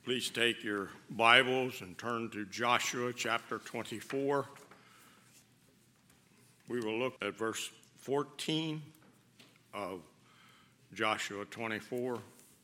Please take your Bibles and turn to Joshua chapter 24. We will look at verse 14 of Joshua 24.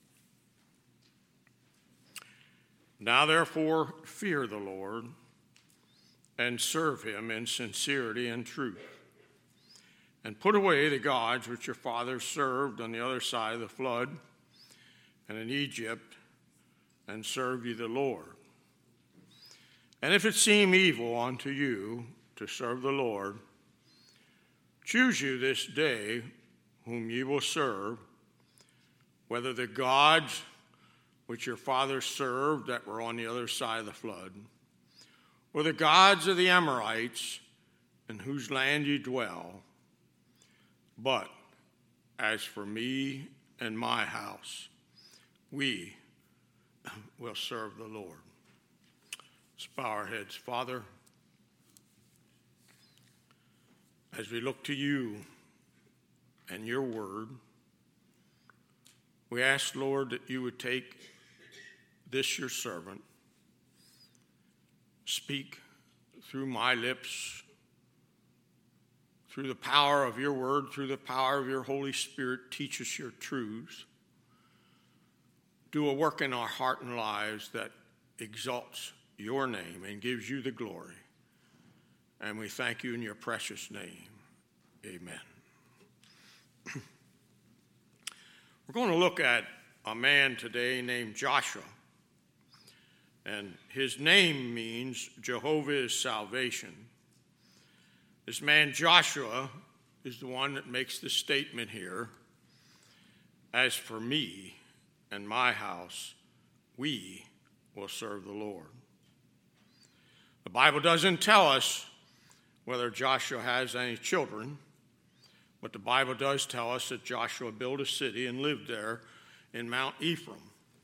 Now therefore fear the Lord and serve him in sincerity and truth, and put away the gods which your fathers served on the other side of the flood and in Egypt, and serve ye the Lord. And if it seem evil unto you to serve the Lord, choose you this day whom ye will serve, whether the gods which your fathers served that were on the other side of the flood, or the gods of the Amorites in whose land ye dwell. But as for me and my house, we will serve the Lord. Let's bow our heads. Father, as we look to you and your word, we ask, Lord, that you would take this your servant, speak through my lips, through the power of your word, through the power of your Holy Spirit, teach us your truths. Do a work in our heart and lives that exalts your name and gives you the glory. And we thank you in your precious name. Amen. We're going to look at a man today named Joshua. And his name means Jehovah is salvation. This man Joshua is the one that makes the statement here, as for me and my house, we will serve the Lord. The Bible doesn't tell us whether Joshua has any children, but the Bible does tell us that Joshua built a city and lived there in Mount Ephraim.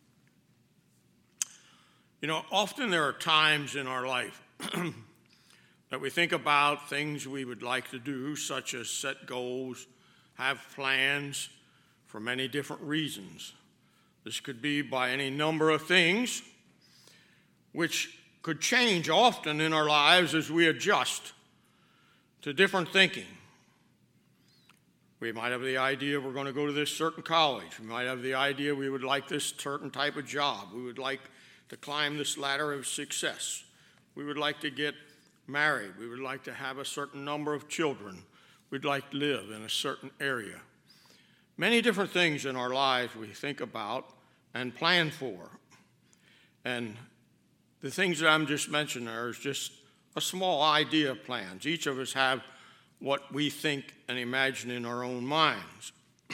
You know, often there are times in our life that we think about things we would like to do, such as set goals, have plans for many different reasons. This could be by any number of things, which could change often in our lives as we adjust to different thinking. We might have the idea we're going to go to this certain college. We might have the idea we would like this certain type of job. We would like to climb this ladder of success. We would like to get married. We would like to have a certain number of children. We'd like to live in a certain area. Many different things in our lives we think about and plan for. And the things that I'm just mentioning there is just a small idea of plans. Each of us have what we think and imagine in our own minds.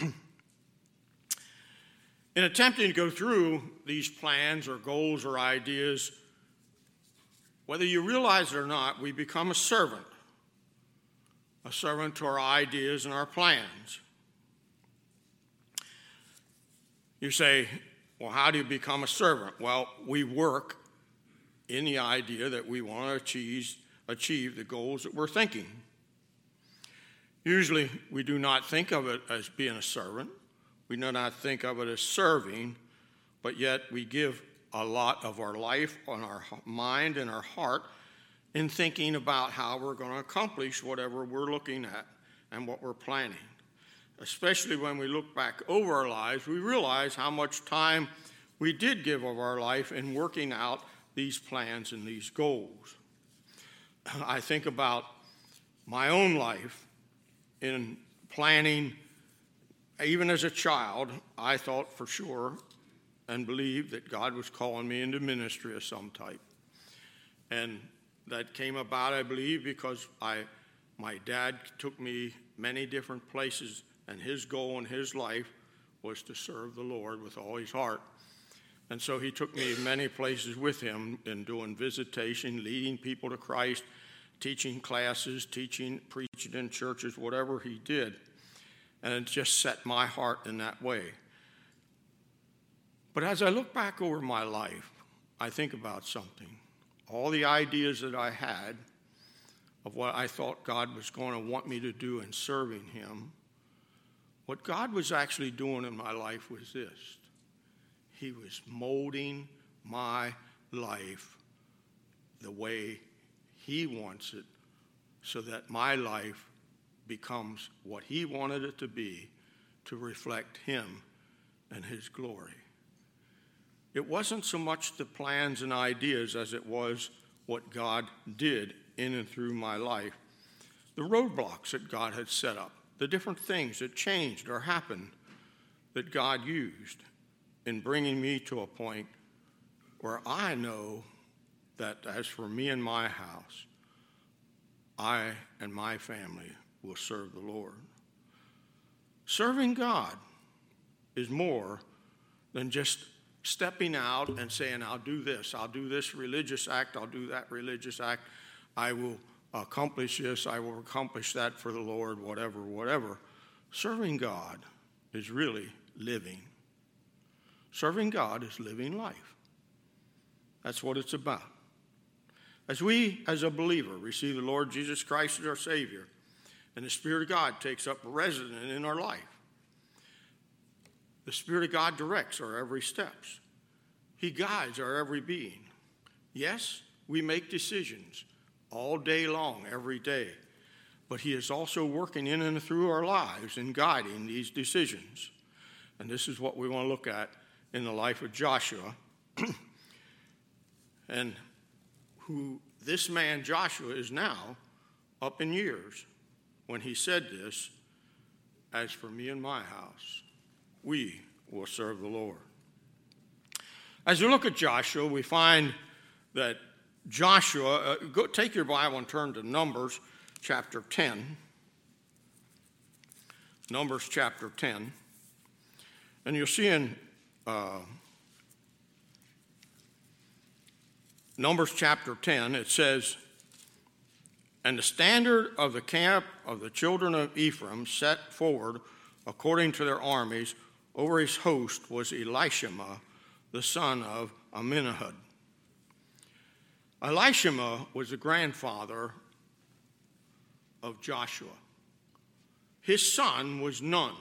In attempting to go through these plans or goals or ideas, whether you realize it or not, we become a servant to our ideas and our plans. You say, well, how do you become a servant? Well, we work in the idea that we want to achieve the goals that we're thinking. Usually, we do not think of it as being a servant. We do not think of it as serving, but yet we give a lot of our life, on our mind and our heart, in thinking about how we're going to accomplish whatever we're looking at and what we're planning. Especially when we look back over our lives, we realize how much time we did give of our life in working out these plans and these goals. I think about my own life in planning. Even as a child, I thought for sure and believed that God was calling me into ministry of some type. And that came about, I believe, because my dad took me many different places, and his goal in his life was to serve the Lord with all his heart. And so he took me many places with him in doing visitation, leading people to Christ, teaching classes, teaching, preaching in churches, whatever he did. And it just set my heart in that way. But as I look back over my life, I think about something. All the ideas that I had of what I thought God was going to want me to do in serving him, what God was actually doing in my life was this. He was molding, my life the way he wants it, so that my life becomes what he wanted it to be, to reflect him and his glory. It wasn't so much the plans and ideas as it was what God did in and through my life. The roadblocks that God had set up, the different things that changed or happened that God used in bringing me to a point where I know that as for me and my house, I and my family will serve the Lord. Serving God is more than just stepping out and saying, I'll do this religious act, I'll do that religious act, I will accomplish this, I will accomplish that for the Lord, whatever. Serving God is really living. Serving God is living life. That's what it's about. As we, as a believer, receive the Lord Jesus Christ as our Savior, and the Spirit of God takes up residence in our life, the Spirit of God directs our every steps. He guides our every being. Yes, we make decisions all day long, every day, but he is also working in and through our lives and guiding these decisions. And this is what we want to look at in the life of Joshua, and who this man Joshua is now up in years when he said this, as for me and my house, we will serve the Lord. As we look at Joshua, we find that Joshua, take your Bible and turn to Numbers chapter 10. Numbers chapter 10. And you'll see in Numbers chapter 10, it says, and the standard of the camp of the children of Ephraim set forward according to their armies over his host was Elishama, the son of Amminahud. Elishama was the grandfather of Joshua. His son was Nun,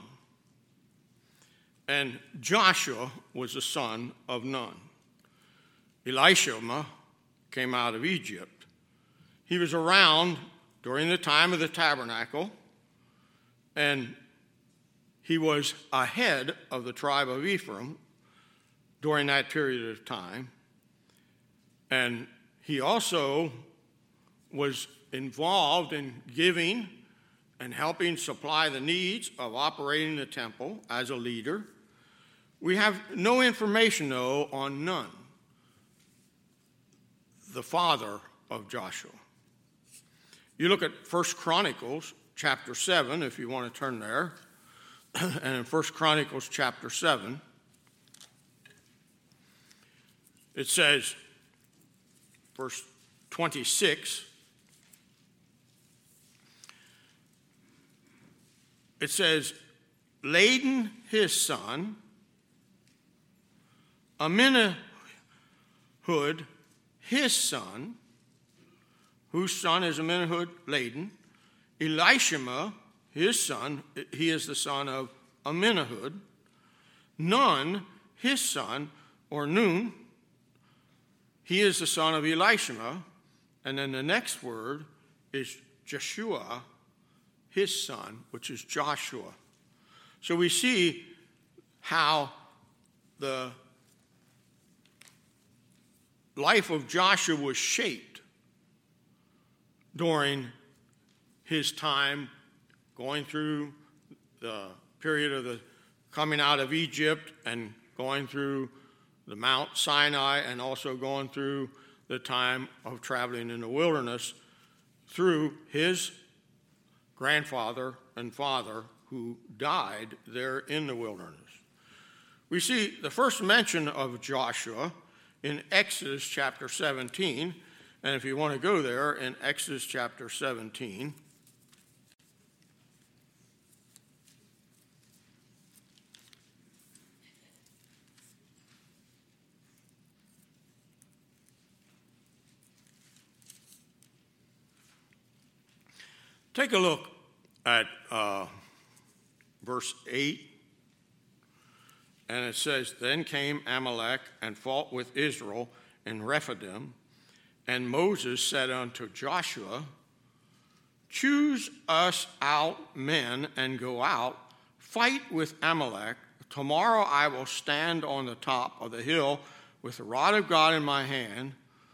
and Joshua was the son of Nun. Elishama came out of Egypt. He was around during the time of the tabernacle, and he was ahead of the tribe of Ephraim during that period of time. And he also was involved in giving and helping supply the needs of operating the temple as a leader. We have no information, though, on Nun, the father of Joshua. You look at 1 Chronicles chapter 7, if you want to turn there. And in 1 Chronicles chapter 7, it says, verse 26, it says, Laden his son, Amminahud his son, whose son is Amminahud, Laden, Elishama his son, he is the son of Amminahud, Nun his son, or Nun, he is the son of Elishama, and then the next word is Joshua, his son, which is Joshua. So we see how the life of Joshua was shaped during his time going through the period of the coming out of Egypt and going through the Mount Sinai, and also going through the time of traveling in the wilderness through his grandfather and father who died there in the wilderness. We see the first mention of Joshua in Exodus chapter 17, and if you want to go there in Exodus chapter 17, take a look at verse 8. And it says, then came Amalek and fought with Israel in Rephidim. And Moses said unto Joshua, choose us out men and go out, fight with Amalek. Tomorrow I will stand on the top of the hill with the rod of God in my hand.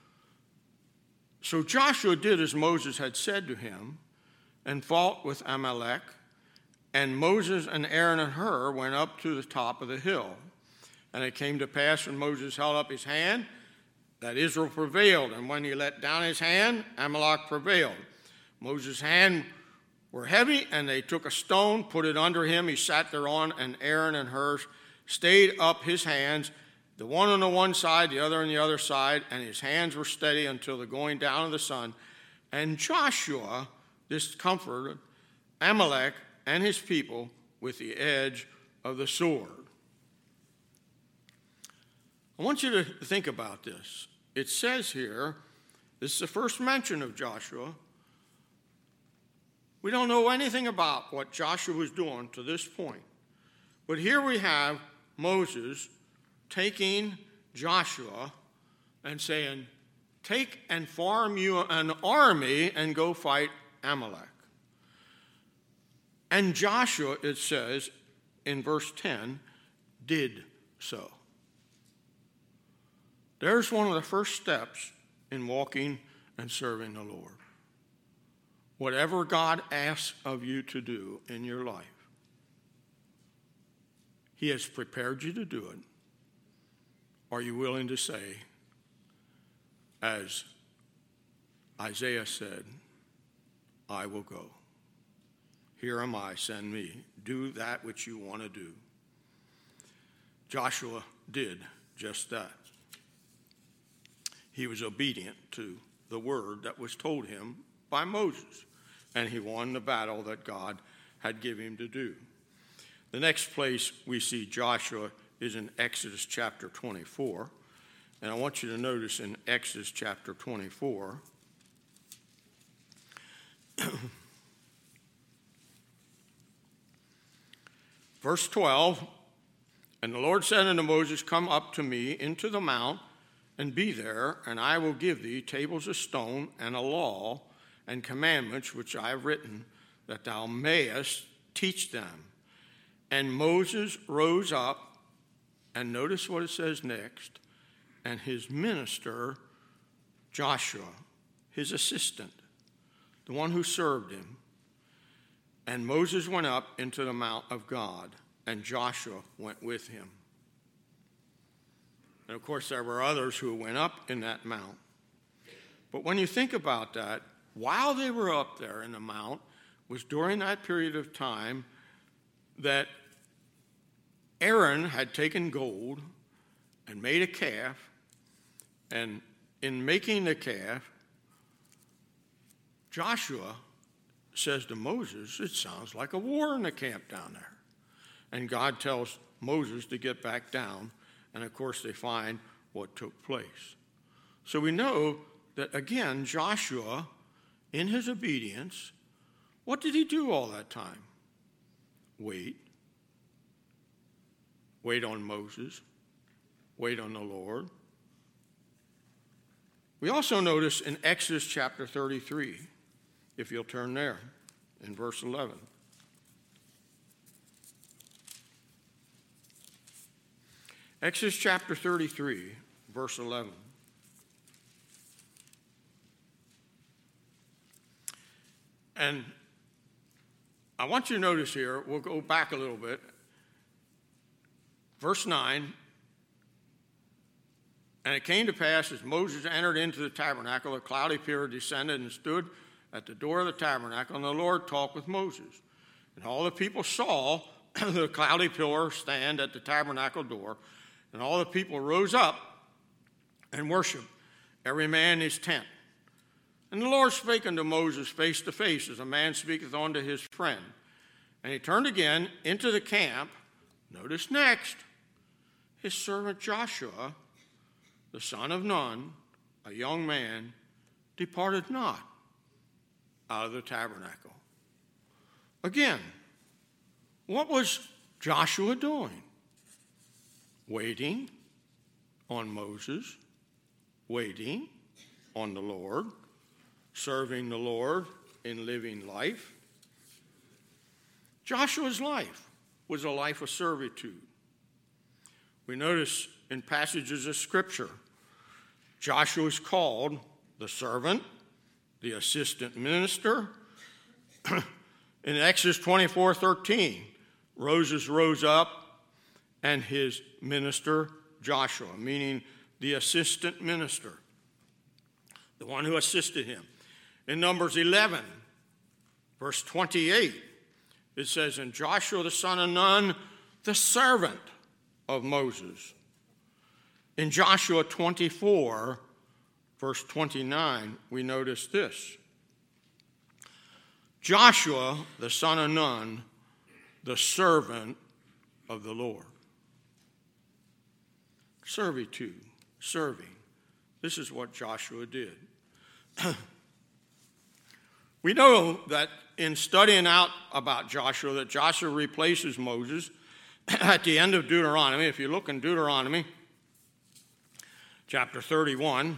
So Joshua did as Moses had said to him and fought with Amalek. And Moses and Aaron and Hur went up to the top of the hill. And it came to pass when Moses held up his hand that Israel prevailed. And when he let down his hand, Amalek prevailed. Moses' hand were heavy, and they took a stone, put it under him. He sat thereon, and Aaron and Hur stayed up his hands, the one on the one side, the other on the other side, and his hands were steady until the going down of the sun. And Joshua discomforted Amalek and his people with the edge of the sword. I want you to think about this. It says here, this is the first mention of Joshua. We don't know anything about what Joshua was doing to this point. But here we have Moses taking Joshua and saying, take and form you an army and go fight Amalek. And Joshua, it says in verse 10, did so. There's one of the first steps in walking and serving the Lord. Whatever God asks of you to do in your life, He has prepared you to do it. Are you willing to say, as Isaiah said, I will go. Here am I, send me. Do that which you want to do. Joshua did just that. He was obedient to the word that was told him by Moses, and he won the battle that God had given him to do. The next place we see Joshua is in Exodus chapter 24, and I want you to notice in Exodus chapter 24, verse 12, and the Lord said unto Moses, come up to me into the mount, and be there, and I will give thee tables of stone and a law and commandments which I have written, that thou mayest teach them. And Moses rose up, and notice what it says next, and his minister Joshua, his assistant, the one who served him. And Moses went up into the mount of God, and Joshua went with him. And of course, there were others who went up in that mount. But when you think about that, while they were up there in the mount, was during that period of time that Aaron had taken gold and made a calf, and in making the calf, Joshua says to Moses, it sounds like a war in the camp down there. And God tells Moses to get back down, and of course they find what took place. So we know that, again, Joshua, in his obedience, what did he do all that time? Wait. Wait on Moses. Wait on the Lord. We also notice in Exodus chapter 33, if you'll turn there, in verse 11. Exodus chapter 33, verse 11. And I want you to notice here, we'll go back a little bit. Verse 9, and it came to pass as Moses entered into the tabernacle, a cloudy pillar descended and stood at the door of the tabernacle, and the Lord talked with Moses. And all the people saw the cloudy pillar stand at the tabernacle door, and all the people rose up and worshiped, every man in his tent. And the Lord spake unto Moses face to face, as a man speaketh unto his friend. And he turned again into the camp. Notice next, his servant Joshua, the son of Nun, a young man, departed not out of the tabernacle. Again, what was Joshua doing? waiting on Moses, waiting on the Lord, serving the Lord in living life. Joshua's life was a life of servitude. We notice in passages of Scripture, Joshua is called the servant, the assistant minister. In Exodus 24:13, Moses rose up and his minister Joshua, meaning the assistant minister, the one who assisted him. In Numbers 11, verse 28, it says, and Joshua the son of Nun, the servant of Moses. In Joshua 24, verse 29, we notice this. Joshua the son of Nun, the servant of the Lord. Servitude, serving. This is what Joshua did. We know that in studying out about Joshua, that Joshua replaces Moses at the end of Deuteronomy. If you look in Deuteronomy chapter 31,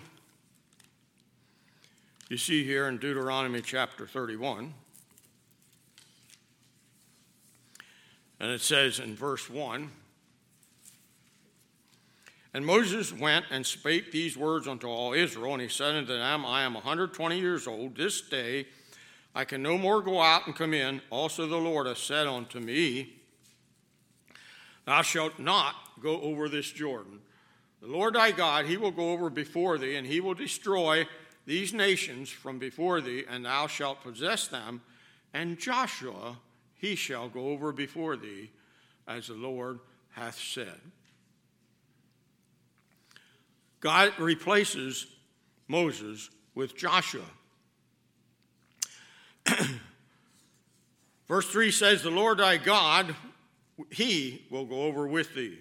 you see here in Deuteronomy chapter 31, and it says in verse 1, and Moses went and spake these words unto all Israel, and he said unto them, I am 120 years old. This day I can no more go out and come in. Also the Lord hath said unto me, thou shalt not go over this Jordan. The Lord thy God, he will go over before thee, and he will destroy these nations from before thee, and thou shalt possess them. And Joshua, he shall go over before thee, as the Lord hath said. God replaces Moses with Joshua. Verse 3 says, the Lord thy God, he will go over with thee.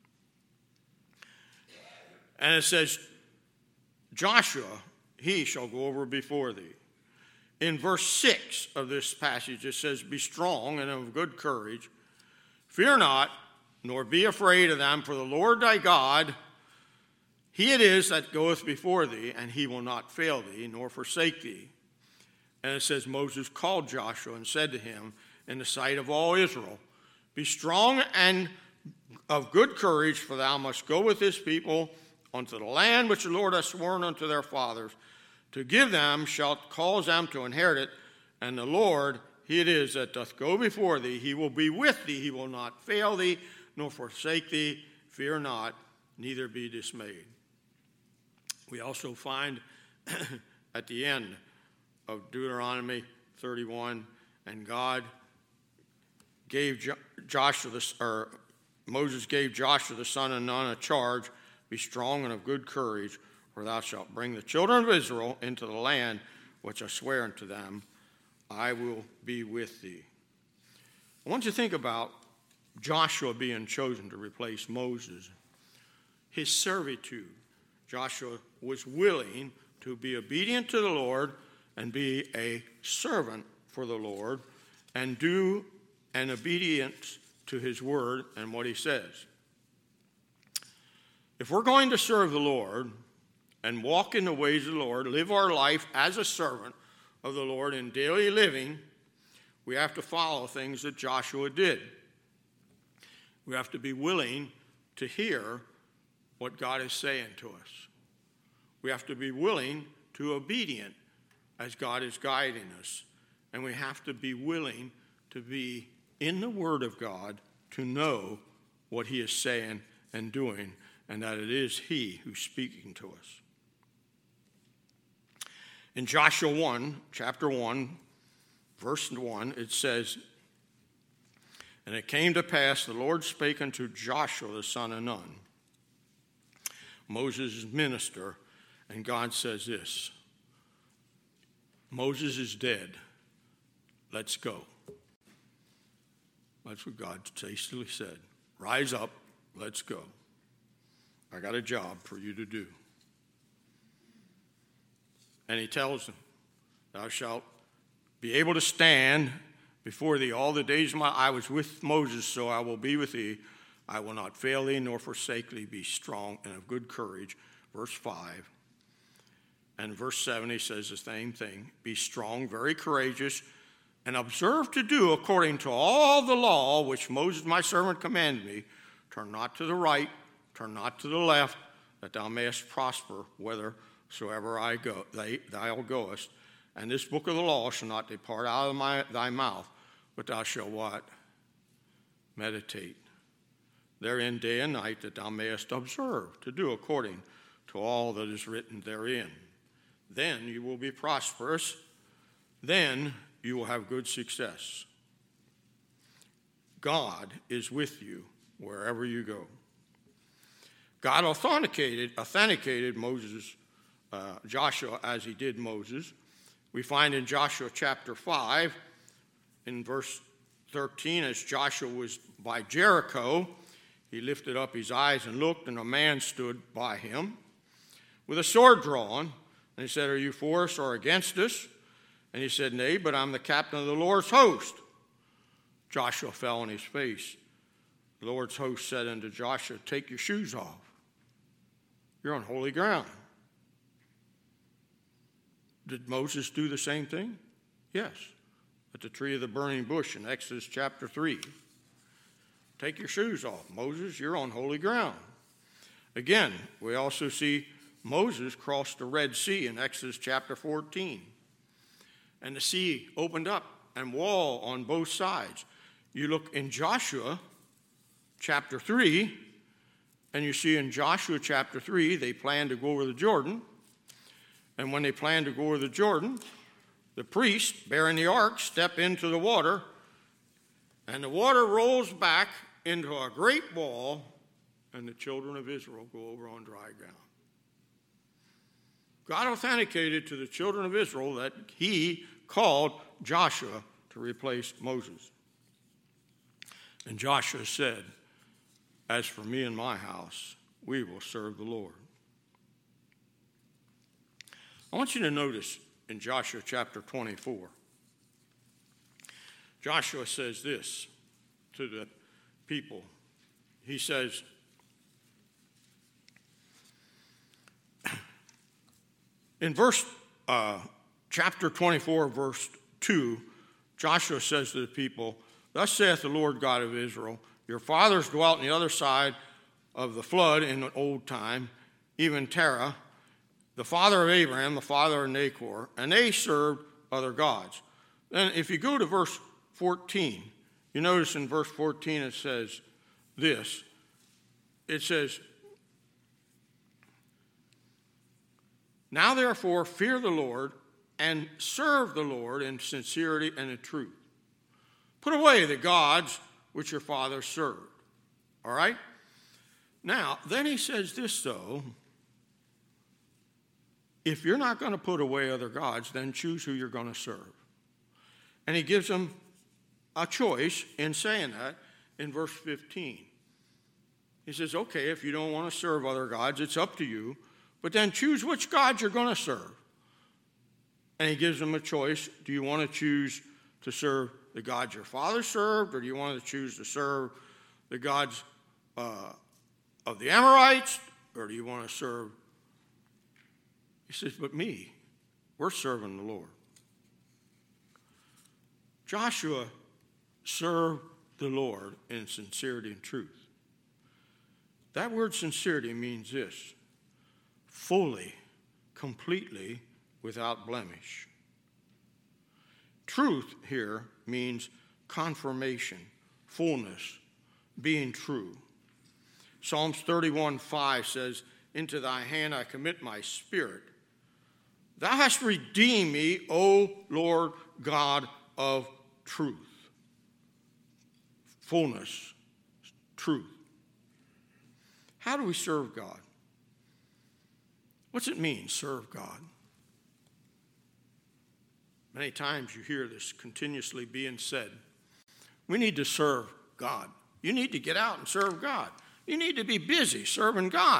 And it says, Joshua, he shall go over before thee. In verse 6 of this passage, it says, be strong and of good courage. Fear not, nor be afraid of them, for the Lord thy God, he it is that goeth before thee, and he will not fail thee, nor forsake thee. And it says, Moses called Joshua and said to him in the sight of all Israel, be strong and of good courage, for thou must go with this people unto the land which the Lord hath sworn unto their fathers. To give them shalt cause them to inherit it, and the Lord, he it is that doth go before thee. He will be with thee. He will not fail thee, nor forsake thee. Fear not, neither be dismayed. We also find at the end of Deuteronomy 31, and God gave Moses gave Joshua the son of Nun a charge, be strong and of good courage, for thou shalt bring the children of Israel into the land which I swear unto them. I will be with thee. I want you to think about Joshua being chosen to replace Moses. His servitude. Joshua was willing to be obedient to the Lord and be a servant for the Lord and do an obedience to his word and what he says. If we're going to serve the Lord and walk in the ways of the Lord, live our life as a servant of the Lord in daily living, we have to follow things that Joshua did. We have to be willing to hear what God is saying to us. We have to be willing to obedient as God is guiding us. And we have to be willing to be in the Word of God to know what he is saying and doing, and that it is he who's speaking to us. In Joshua 1, chapter 1, verse 1, it says, and it came to pass, the Lord spake unto Joshua the son of Nun, Moses' minister, and God says this, Moses is dead. Let's go. That's what God hastily said. Rise up. Let's go. I got a job for you to do. And he tells them, thou shalt be able to stand before thee all the days of my life. I was with Moses, so I will be with thee. I will not fail thee nor forsake thee. Be strong and of good courage. Verse 5. And verse 7, he says the same thing. Be strong, very courageous, and observe to do according to all the law which Moses my servant commanded me. Turn not to the right, turn not to the left, that thou mayest prosper whithersoever thou goest. And this book of the law shall not depart out of thy mouth, but thou shalt what? Meditate therein day and night, that thou mayest observe to do according to all that is written therein. Then you will be prosperous. Then you will have good success. God is with you wherever you go. God authenticated Joshua as he did Moses. We find in Joshua chapter 5, in verse 13, as Joshua was by Jericho, he lifted up his eyes and looked, and a man stood by him with a sword drawn. And he said, Are you for us or against us? And he said, Nay, but I'm the captain of the Lord's host. Joshua fell on his face. The Lord's host said unto Joshua, Take your shoes off. You're on holy ground. Did Moses do the same thing? Yes. At the tree of the burning bush in Exodus chapter 3. Take your shoes off. Moses, you're on holy ground. Again, we also see Moses crossed the Red Sea in Exodus chapter 14. And the sea opened up and wall on both sides. You look in Joshua chapter 3, and you see in Joshua chapter 3, they planned to go over the Jordan. And when they planned to go over the Jordan, the priest bearing the ark step into the water, and the water rolls back into a great wall, and the children of Israel go over on dry ground. God authenticated to the children of Israel that he called Joshua to replace Moses. And Joshua said, As for me and my house, we will serve the Lord. I want you to notice in Joshua chapter 24, Joshua says this to the people. He says, in chapter 24, verse 2, Joshua says to the people, Thus saith the Lord God of Israel, Your fathers dwelt on the other side of the flood in the old time, even Terah, the father of Abraham, the father of Nahor, and they served other gods. Then if you go to verse 14, you notice in verse 14 it says this. It says, Now therefore fear the Lord and serve the Lord in sincerity and in truth. Put away the gods which your fathers served. All right? Now, then he says this, though. If you're not going to put away other gods, then choose who you're going to serve. And he gives them a choice in saying that in verse 15. He says, okay, if you don't want to serve other gods, it's up to you, but then choose which gods you're going to serve. And he gives them a choice. Do you want to choose to serve the gods your father served, or do you want to choose to serve the gods of the Amorites, or do you want to serve? He says, but me, we're serving the Lord. Joshua served the Lord in sincerity and truth. That word sincerity means this: fully, completely, without blemish. Truth here means confirmation, fullness, being true. Psalms 31:5 says, Into thy hand I commit my spirit. Thou hast redeemed me, O Lord God of truth. Fullness, truth. How do we serve God? What's it mean, serve God? Many times you hear this continuously being said. We need to serve God. You need to get out and serve God. You need to be busy serving God.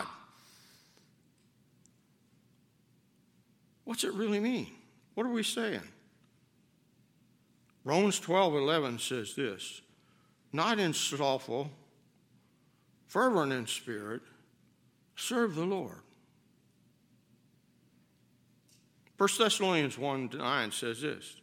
What's it really mean? What are we saying? Romans 12:11 says this: not in slothful fervent in spirit, serve the Lord. 1 Thessalonians 1:9 says this,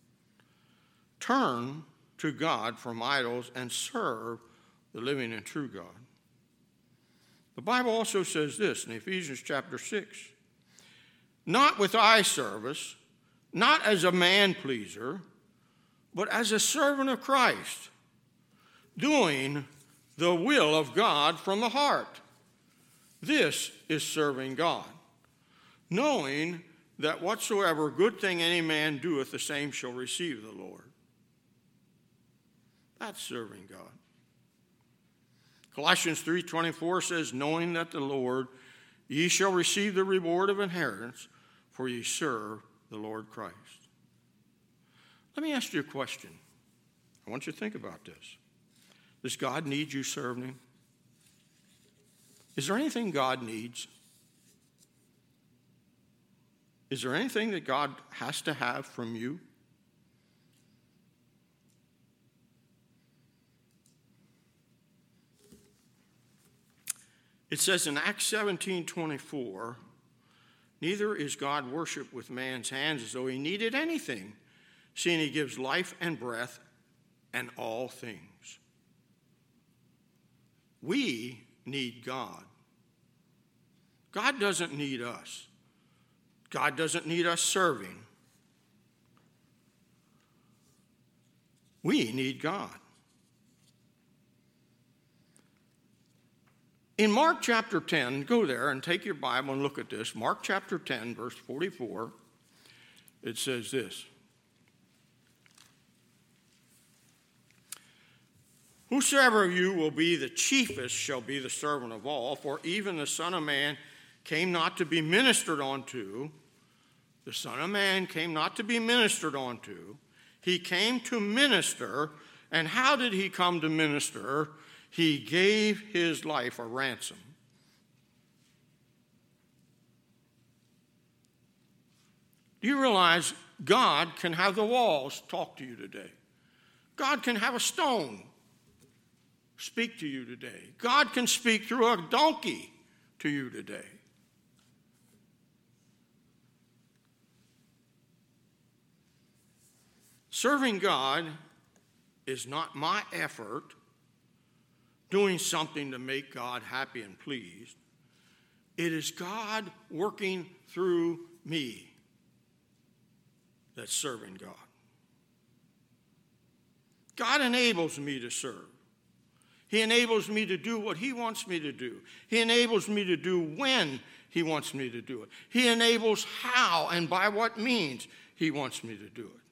turn to God from idols and serve the living and true God. The Bible also says this in Ephesians chapter 6, not with eye service, not as a man pleaser, but as a servant of Christ, doing the will of God from the heart. This is serving God, knowing that whatsoever good thing any man doeth, the same shall receive the Lord. That's serving God. Colossians 3:24 says, knowing that the Lord, ye shall receive the reward of inheritance, for ye serve the Lord Christ. Let me ask you a question. I want you to think about this. Does God need you serving him? Is there anything God needs? Is there anything that God has to have from you? It says in Acts 17:24, neither is God worshipped with man's hands as though he needed anything, seeing he gives life and breath and all things. We need God. God doesn't need us. God doesn't need us serving. We need God. In Mark chapter 10, go there and take your Bible and look at this. Mark chapter 10, verse 44, it says this. Whosoever of you will be the chiefest shall be the servant of all, for even the Son of Man came not to be ministered unto. The Son of Man came not to be ministered unto. He came to minister. And how did he come to minister? He gave his life a ransom. Do you realize God can have the walls talk to you today? God can have a stone speak to you today. God can speak through a donkey to you today. Serving God is not my effort, doing something to make God happy and pleased. It is God working through me that's serving God. God enables me to serve. He enables me to do what he wants me to do. He enables me to do when he wants me to do it. He enables how and by what means he wants me to do it.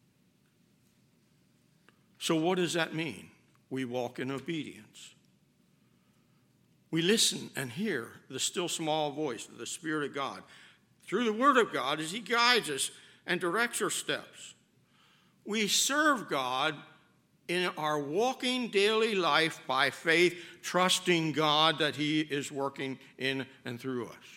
So what does that mean? We walk in obedience. We listen and hear the still small voice of the Spirit of God through the Word of God as he guides us and directs our steps. We serve God in our walking daily life by faith, trusting God that he is working in and through us.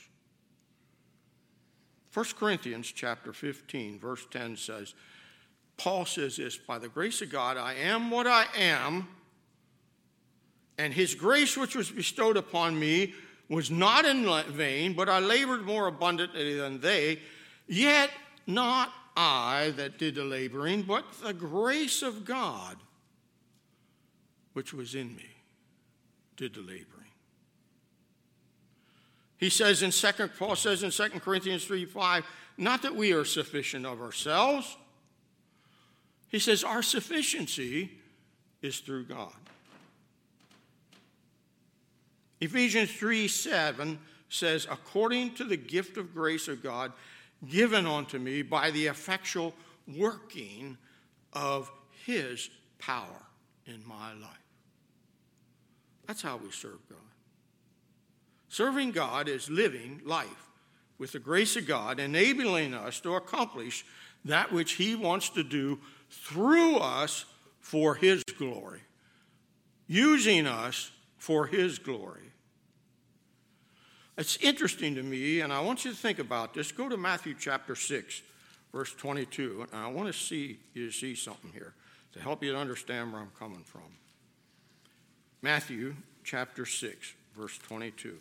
1 Corinthians chapter 15, verse 10 says, Paul says this, by the grace of God, I am what I am, and his grace which was bestowed upon me was not in vain, but I labored more abundantly than they, yet not I that did the laboring, but the grace of God which was in me did the laboring. Paul says in 2 Corinthians 3:5, not that we are sufficient of ourselves. He says our sufficiency is through God. Ephesians 3:7 says, according to the gift of grace of God given unto me by the effectual working of his power in my life. That's how we serve God. Serving God is living life with the grace of God, enabling us to accomplish that which he wants to do through us for his glory, using us for his glory. It's interesting to me, and I want you to think about this. Go to Matthew chapter 6, verse 22, and I want to see you see something here to help you to understand where I'm coming from. Matthew chapter 6, verse 22.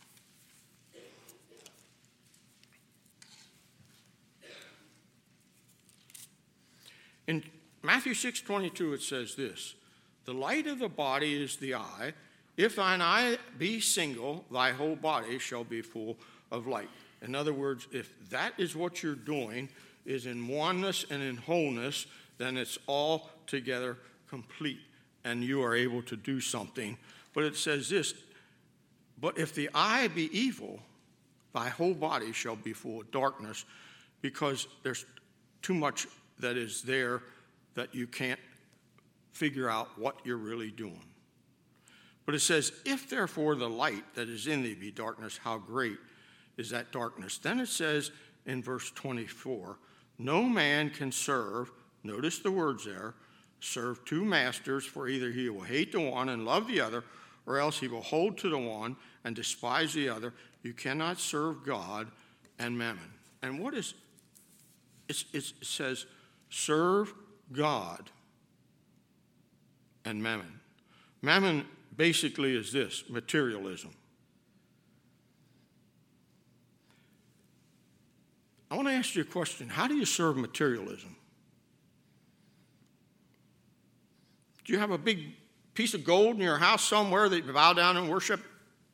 In Matthew 6:22, it says this, "The light of the body is the eye. If thine eye be single, thy whole body shall be full of light." In other words, if that is what you're doing, is in oneness and in wholeness, then it's all together complete, and you are able to do something. But it says this, "But if the eye be evil, thy whole body shall be full of darkness," because there's too much that is there that you can't figure out what you're really doing. But it says, "If therefore the light that is in thee be darkness, how great is that darkness?" Then it says in verse 24, "No man can serve," notice the words there, "serve two masters, for either he will hate the one and love the other, or else he will hold to the one and despise the other. You cannot serve God and mammon." And what is, it says, serve God and mammon. Mammon basically is this, materialism. I want to ask you a question. How do you serve materialism? Do you have a big piece of gold in your house somewhere that you bow down and worship?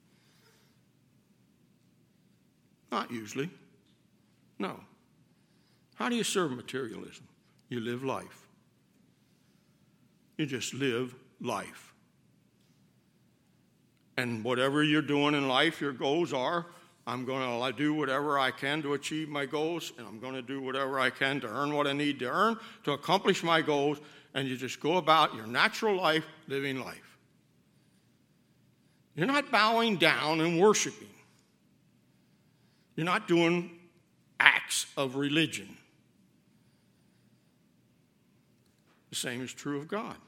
Not usually. No. How do you serve materialism? You live life. You just live life. And whatever you're doing in life, your goals are, I'm going to do whatever I can to achieve my goals, and I'm going to do whatever I can to earn what I need to earn to accomplish my goals, and you just go about your natural life, living life. You're not bowing down and worshiping. You're not doing acts of religion. The same is true of God.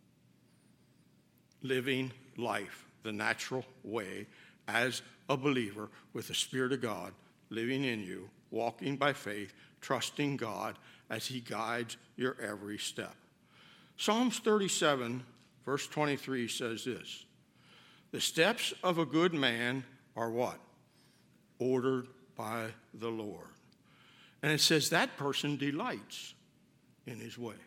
Living life the natural way as a believer with the Spirit of God living in you, walking by faith, trusting God as He guides your every step. Psalms 37, verse 23 says this, "The steps of a good man are" what? "Ordered by the Lord." And it says that person delights in his way.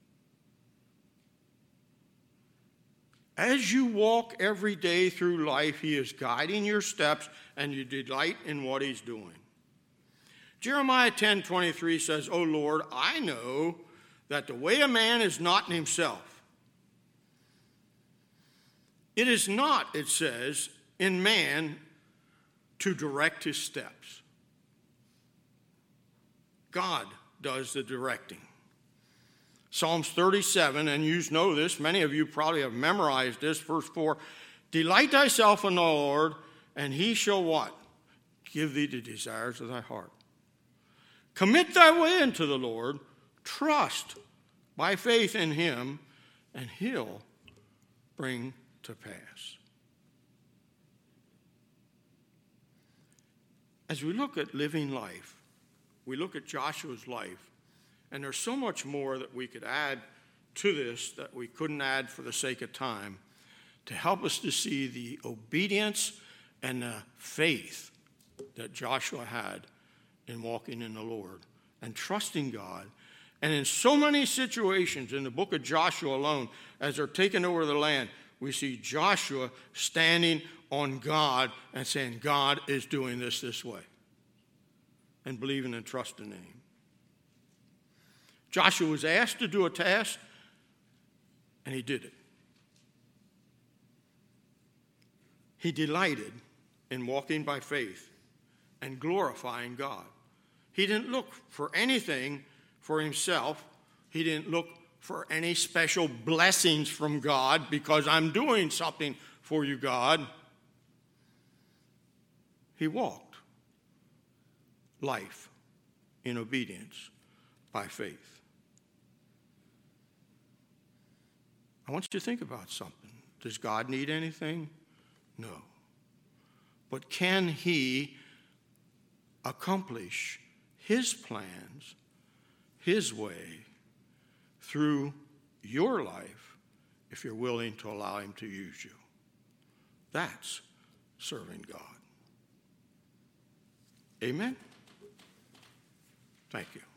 As you walk every day through life, He is guiding your steps, and you delight in what He's doing. Jeremiah 10:23 says, "O Lord, I know that the way of man is not in himself. It is not," it says, "in man to direct his steps." God does the directing. Psalms 37, and you know this, many of you probably have memorized this, verse 4, "Delight thyself in the Lord, and He shall" what? "Give thee the desires of thy heart." Commit thy way unto the Lord, trust by faith in Him, and He'll bring to pass. As we look at living life, we look at Joshua's life, and there's so much more that we could add to this that we couldn't add for the sake of time, to help us to see the obedience and the faith that Joshua had in walking in the Lord and trusting God. And in so many situations in the book of Joshua alone, as they're taking over the land, we see Joshua standing on God and saying, God is doing this way, and believing and trusting in Him. Joshua was asked to do a task, and he did it. He delighted in walking by faith and glorifying God. He didn't look for anything for himself. He didn't look for any special blessings from God because I'm doing something for you, God. He walked life in obedience by faith. I want you to think about something. Does God need anything? No. But can He accomplish His plans, His way, through your life if you're willing to allow Him to use you? That's serving God. Amen? Thank you.